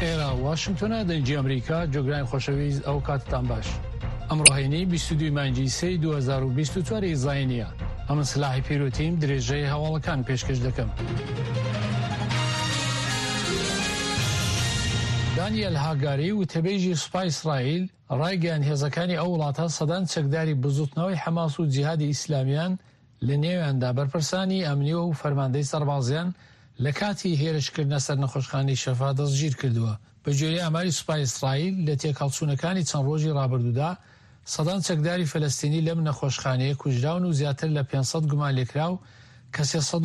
بەخێرە واشنگتۆنە دەنجی ئەمریکا جۆگرانی خۆشەویست ئەو کاتتان باش. ئەمڕۆهێنی 22 مانگی 2024 زاینیە. ئەمە سلاحی پیرۆتیم درێژەی هەواڵەکان پێشکەش دەکەم. دانیێل هاگاری وتەبێژی سوپای ئیسرائیل ڕایگەیان هێزەکانی ئەو وڵاتە سەدان چەکداری بزوتنەوەی حەماس و جیهادی ئیسلامیان لە نێویاندا بەرپرسانی ئەمنیوە و فەرماندەی سەربازیان لە کاتی هێرشکردنە سەر نەخۆشخانەی شەفا دەستگیر کردووە. بە گوێرەی ئاماری سوپای ئیسرائیل لە تێکەڵچوونەکانی چەند ڕۆژی ڕابردوودا سەدان چەکداری فەلەستینی لەم نەخۆشخانەیە کوژراون و زیاتر لە 500 گومان لێکراو کە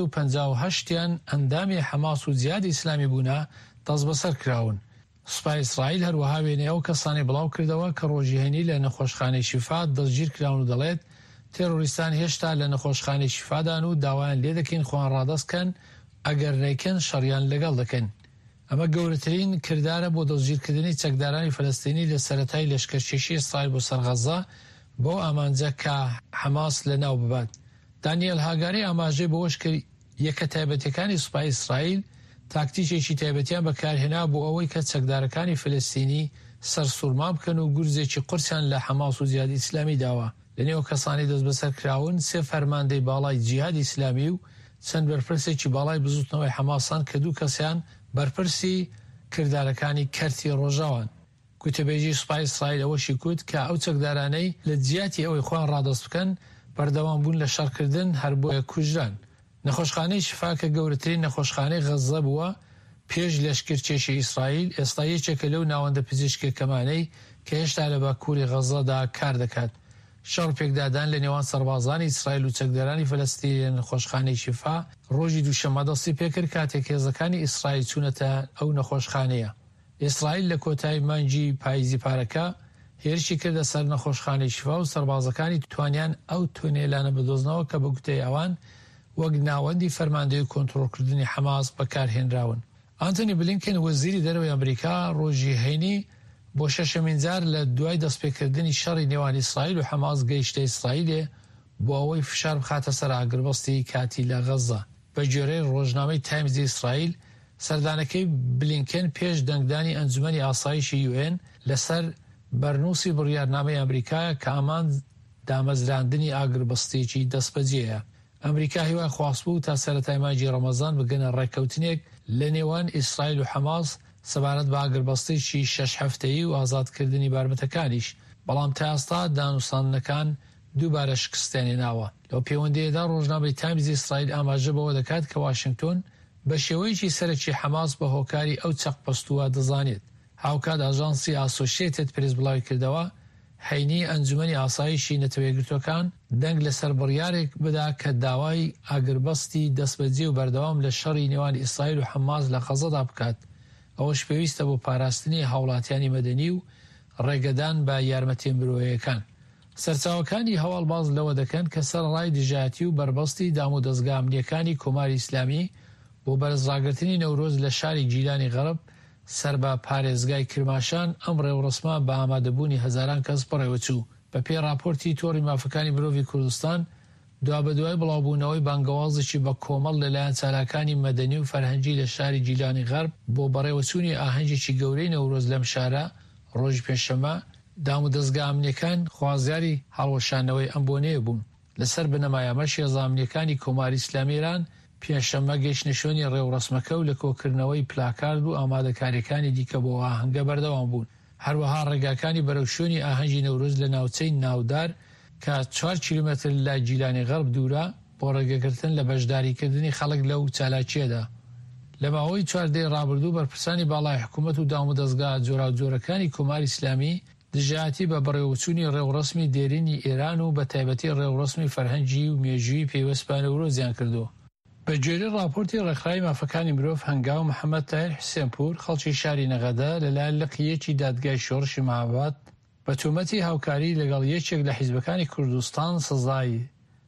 358یان ئەندامی حەماس و جیهادی ئیسلامی بوونە دەست بەسەر کراون. سوپای ئیسرائیل هەروەها وێنەیە ئەو کەسانی بڵاو کردەوە کە ڕۆژیهێنی لە نەخۆشخانەی شیفا دەستگیر کراون و دەڵێت تێرۆریستان هێشتا لە نەخۆشخانەی شیفادان و داوایان لێ دەکەین خۆیان ڕادەستکەن ئەگەر نەیکەن شەڕیان لەگەڵ دەکەن. ئەمە گەورەترین کردارە بۆ دەستگیرکردنی چەکدارانی فەلەستینی لە سەرەتای لەشکرکێشی ئیسرائیل بۆ سەر غەزە بۆ ئامانجە کە حەماس لەناو ببات. دانیێل هاگاری ئاماژەی بەوەش کرد یەکە تایبەتیەکانی سوپای ئیسرائیل تاکتیکێکی تایبەتیان بەکارهێنا بۆ ئەوەی کە چەکدارەکانی فەلەستینی سەرسوورما بکەن و گورزێکی قورسیان لە حەماس و جیهادی ئیسلامی داوە. لەنێو کەسانی دەست بەسەر کراون سێ فەرماندەی باڵای جیهادی ئیسلامی و چەند بەرپرسێکی باڵای بزوتنەوەی حەماسان کە دوو کەسیان بەرپرسی کردارەکانی کەرتی ڕۆژاوان. کوتەبێژی سوپای ئیسرائیل ئەوەشی کوت کە ئەو چەکدارانەی لە جیاتی ئەوەی خۆیان ڕادەست بکەن بەردەوام بوون لە شەڕکردن هەر بۆیە کوژران. نەخۆشخانەی شیفا کە گەورەترین نەخۆشخانەی غەزە بووە پێش لەشکرکێشی ئیسرائیل ئێستا یەکێکە لەو ناوەندە پزیشکێکەمانەی کە هێشتا لە باکووری غەزەدا کار دەکات. شەڕ پێکدادان لە نێوان سەربازانی ئیسرائیل و چەکدارانی فەلەستینی لە نەخۆشخانەی شیفا ڕۆژی دووشەممە دەستی پێکرد کاتێک هێزەکانی ئیسرائیل چوونەتە ئەو نەخۆشخانەیە. ئیسرائیل لە کۆتایی مانگی پاییزی پارەکە هێرشی کردە سەر نەخۆشخانەی شیفا و سەربازەکانی توانیان ئەو تونێلانە بدۆزنەوە کە بە گوتەی ئەوان وەک ناوەندی فەرماندەی و کۆنتڕۆڵکردنی حەماس بەکارهێنراون. ئانتۆنی بلینکن وەزیری دەرەوەی ئەمریکا ڕۆژی هەینی بۆ شەشەمین جار لە دوای دەستپێکردنی شەڕی نێوان ئیسرائیل و حەماس گەیشتە ئیسرائیلێ بۆ ئەوەی فشار بخاتە سەر ئاگربەستی کاتی لە غەزە. بە گوێرەی ڕۆژنامەی تایمزی ئیسرائیل سەردانەکەی بلینکن پێش دەنگدانی ئەنجومەنی ئاسایشی UN لەسەر بەرنووسی بڕیارنامەی ئەمریکایە کە ئامان دامەزراندنی ئاگربەستێکی دەستبەجێیە. ئەمریکا هیوای خواست بوو تا سەرەتای مانگی ڕەمەزان بگەنە ڕێکەوتنێک لە نێوان ئیسرائیل و حەماس سەبارەت بە ئاگربەستێکی 6 هەفتەیی و ئازادکردنی بارمەتەکانیش، بەڵام تا ئێستا دانووسانەکان دووبارە شکستێنێناوە. لەو پەیوەندیەدا ڕۆژنامەی تایمزی ئیسرائیل ئاماژە بەوە دەکات کە واشنگتۆن بە شێوەیەکی سەرەکی حەماس بە هۆکاری ئەو چەقپەستووە دەزانێت. هاوکات ئاژانسی ئاسۆشیێتد پرێس بڵاوی کردەوە هەینی ئەنجومەنی ئاسایشی نەتەوەیەکگرتوەکان دەنگ لەسەر بڕیارێک بدا کە داوای ئاگربەستی دەستبەجێ و بەردەوام لە شەڕی نێوان ئیسرائیل و حەماس لە غەزەدا بکات. ئەوەش پێویستە بۆ پاراستنی هاوڵاتیانی مەدەنی و ڕێگەدان بە یارمەتیە مرۆییەکان. سەرچاوەکانی هەواڵ باز لەوە دەکەن کە سەرڕای دژایەتی و بربەستی دام و دەستگا ئەمنیەکانی کۆماری ئیسلامی بۆ بەرزڕاگرتنی نەورۆز لە شاری جیلانی غەرب سەر بە پارێزگای کرماشان ئەم ڕێوڕسمە بە ئامادەبوونی هەزاران کەس بڕێوەچوو. بە پێی راپۆرتی تۆڕی مافەکانی مرۆڤی کوردستان دوا بە دوای بڵاوبوونەوەی بانگەوازێکی بە کۆمەڵ لەلایەن چالاکانی مەدەنی و فەرهەنگی لە شاری جیلانی غەرب بۆ بەڕێوەچوونی ئاهەنگێکی گەورەی نەورۆز لەم شارە ڕۆژی پێشەمە دام و دەستگا ئەمنیەکان خوازیاری هەڵوەشانەوەی ئەم بۆنەیە بوون. لەسەر بنەمایەمەش هێزە ئەمنیەکانی کۆماری ئیسلامی ایران پێشەمە گەیشتنەشۆنی ڕێوڕسمەکە و لە کۆکردنەوەی پلاکارد و ئامادەکاریەکانی دیکە بۆ ئاهەنگە بەردەوام بوون. هەروەها ڕێگاکانی بەرەوشۆنی ئاهەنگی نەورۆز لە ناوچەی ناودار کە 4 کیلومتر لای جیلانی غەرب دوورە بۆ ڕێگەگرتن لە بەشداریکردنی خەڵک لەو چالاکیەدا. لە ماوەی 4 ڕابردوو بەرپرسانی باڵای حکوومەت و دام و دەستگا جۆراوجۆرەکانی کۆماری ئیسلامی دژایەتی بە بەڕێوەچوونی ڕێوڕسمی دێرینی ئێران و بە تایبەتی ڕێوڕسمی فەرهەنگی و مێژووی پێوەست بە نەورۆزیان کردووە. بە گوێرەی راپۆرتی ڕێکخراوی مافەکانی مرۆڤ هەنگاو محەممەد تاهیر حوسێنپور خەڵکی شاری نەغەدە لەلایەن لقیەکی دادگای شۆڕشی مەهاباد بە تۆمەتی هاوکاری لەگەڵ یەکێک لە حیزبەکانی کوردستان سزای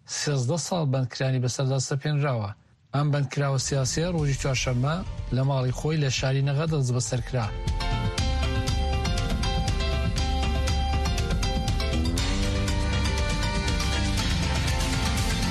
13 ساڵ بەندکرانی بەسەردا سەپێنراوە. ئەم بەندکراوە سیاسیە ڕۆژی چوارشەممە لە ماڵی خۆی لە شاری نەغەدە دەست بەسەر کرا.